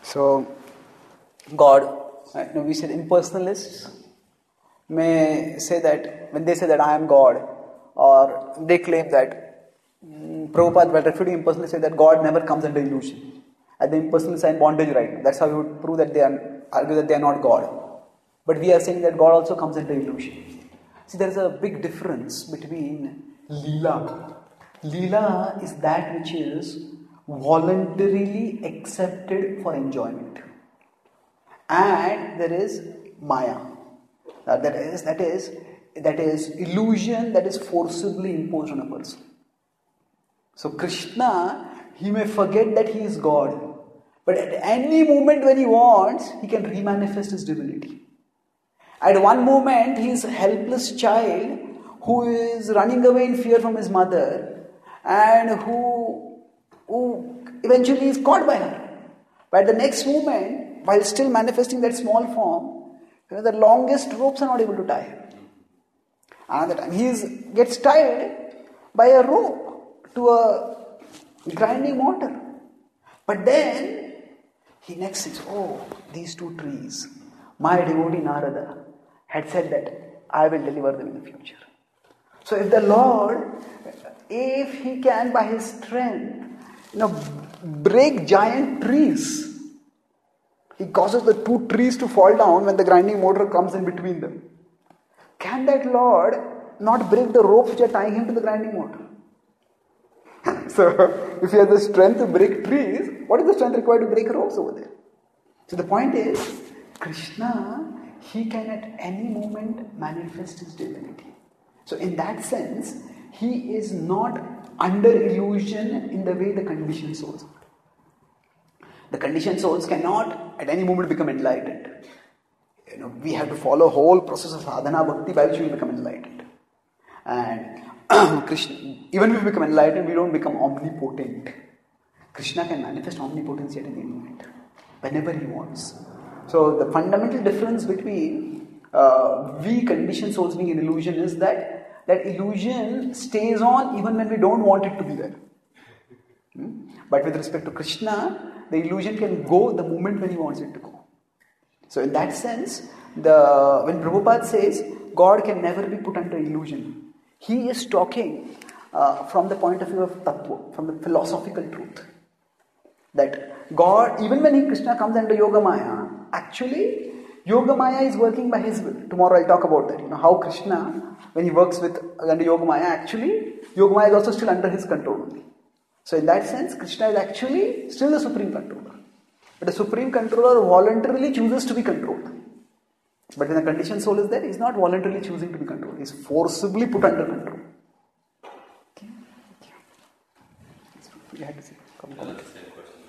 So, God, we said impersonalists may say that, when they say that I am God, or they claim that, Prabhupada, while refuting impersonalists, say that God never comes under illusion. And the impersonalists are in bondage right now. That's how we would prove that argue that they are not God. But we are saying that God also comes under illusion. See, there is a big difference between Leela. Leela is that which is voluntarily accepted for enjoyment. And there is Maya. That is illusion that is forcibly imposed on a person. So Krishna, he may forget that he is God, but at any moment when he wants, he can remanifest his divinity. At one moment, he is a helpless child who is running away in fear from his mother and who eventually is caught by her. But at the next moment, while still manifesting that small form, the longest ropes are not able to tie him. Another time, he gets tied by a rope to a grinding mortar. But then, he next says, these two trees, my devotee Narada had said that I will deliver them in the future. So if the Lord, if he can by his strength, break giant trees, he causes the two trees to fall down when the grinding mortar comes in between them. Can that Lord not break the ropes which are tying him to the grinding mortar? So, if he has the strength to break trees, what is the strength required to break ropes over there? So the point is, Krishna, he can at any moment manifest his divinity. So in that sense, he is not under illusion in the way the conditioned souls are. The conditioned souls cannot at any moment become enlightened. We have to follow a whole process of sadhana bhakti by which we become enlightened. And Krishna, even if we become enlightened, we don't become omnipotent. Krishna can manifest omnipotence at any moment, whenever he wants. So the fundamental difference between we conditioned souls being in illusion is that illusion stays on even when we don't want it to be there. But with respect to Krishna, the illusion can go the moment when he wants it to go. So in that sense, when Prabhupada says God can never be put under illusion, he is talking from the point of view of tattva, from the philosophical truth. That God, even when Krishna comes under Yoga Maya, actually Yoga Maya is working by his will. Tomorrow I'll talk about that. How Krishna, when he works under Yoga Maya, actually Yoga Maya is also still under his control only. So in that sense, Krishna is actually still the supreme controller. But the supreme controller voluntarily chooses to be controlled. But when the conditioned soul is there, he is not voluntarily choosing to be controlled. He is forcibly put under control. Okay. You had to say. Come on.